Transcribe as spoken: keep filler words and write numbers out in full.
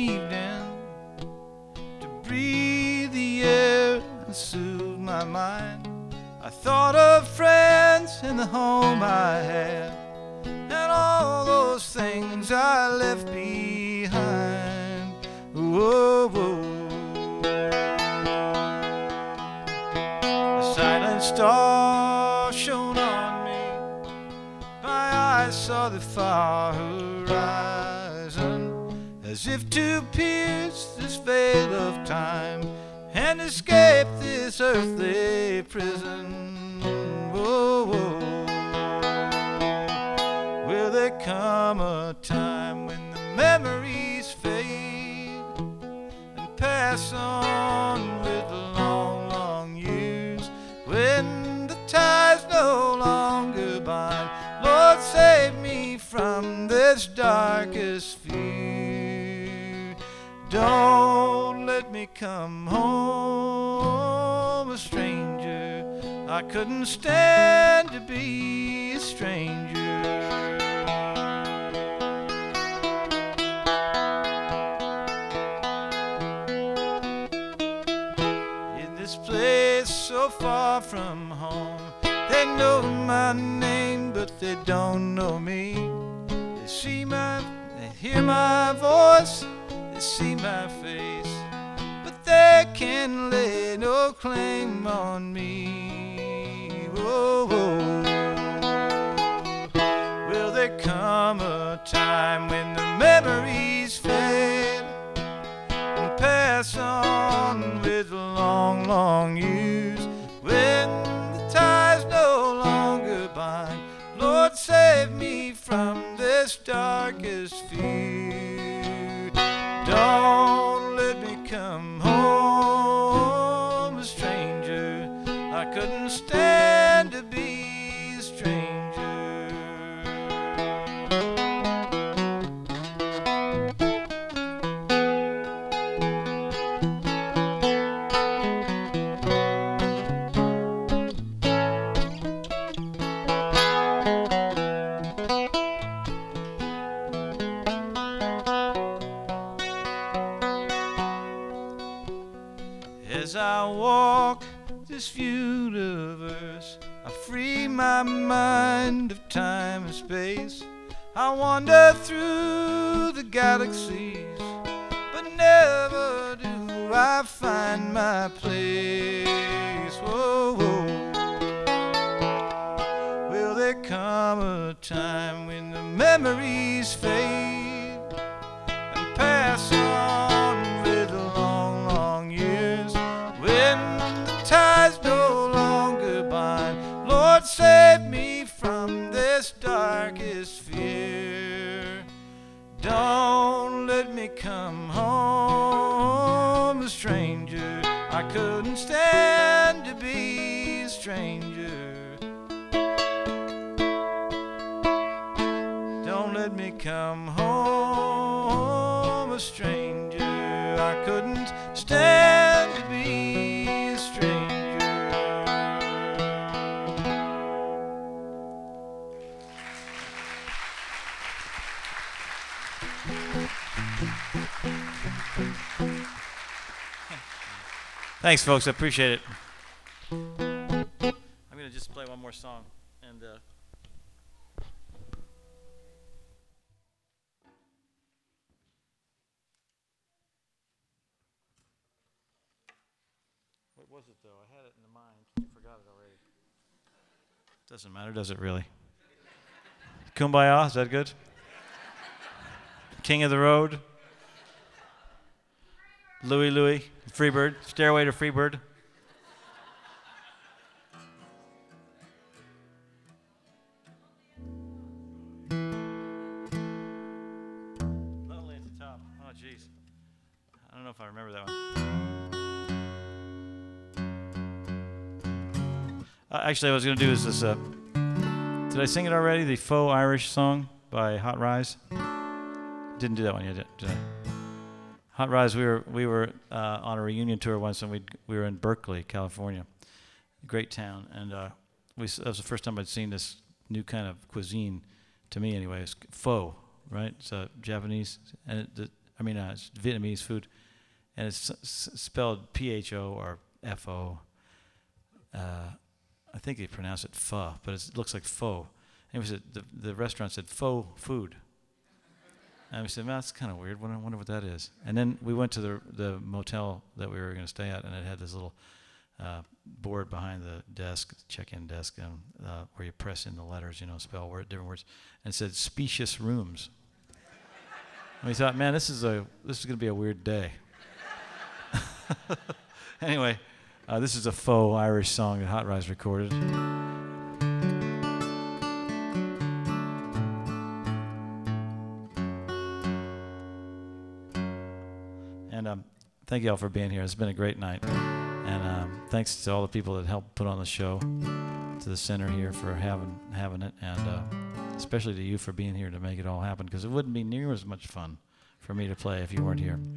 evening to breathe the air and soothe my mind. I thought of friends and the home I had, and all those things I left behind. Whoa, whoa. A silent star shone on me. My eyes saw the far horizon, as if to pierce this veil of time and escape this earthly prison. Whoa, whoa. Will there come a time when the memories fade and pass on with long, long years, when the ties no longer bind? Lord, save me from this darkest fear. Don't let me come home a stranger. I couldn't stand to be a stranger. In this place so far from home, they know my name, but they don't know me. They see my, they hear my voice, they see my face, but they can lay no claim on me. Whoa, whoa. Will there come a time when the memories fade and pass on with long, long years, when the ties no longer bind? Lord, save me from this darkest fear. Don't let me come home a stranger. I couldn't stand to be a stranger. As I walk this universe, I free my mind of time and space. I wander through the galaxies, but never do I find my place. Whoa, whoa. Will there come a time when the memories fade and pass on with long, long years, when the ties no longer bind? Lord, save me from this darkest fear. Don't let me come home a stranger. I couldn't stand to be a stranger. Don't let me come home a stranger. I couldn't stand to be a stranger. Thanks, folks. I appreciate it. I'm going to just play one more song. And uh, what was it, though? I had it in the mind. I forgot it already. Doesn't matter, does it really? Kumbaya, is that good? King of the Road. Louie Louie, Freebird, Stairway to Freebird. Lonely at the Top. Oh, jeez. I don't know if I remember that one. Uh, actually, what I was going to do is this. Uh, did I sing it already? The Faux Irish song by Hot Rise? Didn't do that one yet, did, did I? Hot Rise, we were we were uh, on a reunion tour once, and we we were in Berkeley, California, great town, and uh, we that was the first time I'd seen this new kind of cuisine, to me anyway. It's pho, right? It's uh, Japanese, and it, I mean, uh, it's Vietnamese food, and it's s- s- spelled P H O or F O. Uh, I think they pronounce it pho, but it's, it looks like pho. And we said the the restaurant said faux food. And we said, man, that's kind of weird. I wonder what that is. And then we went to the the motel that we were going to stay at, and it had this little uh, board behind the desk, check-in desk, um, uh, where you press in the letters, you know, spell word, different words, and it said specious rooms. And we thought, man, this is a this is going to be a weird day. Anyway, uh, this is a faux Irish song that Hot Rise recorded. And um, thank you all for being here. It's been a great night. And um, thanks to all the people that helped put on the show, to the center here for having having it, and uh, especially to you for being here to make it all happen, because it wouldn't be near as much fun for me to play if you weren't here.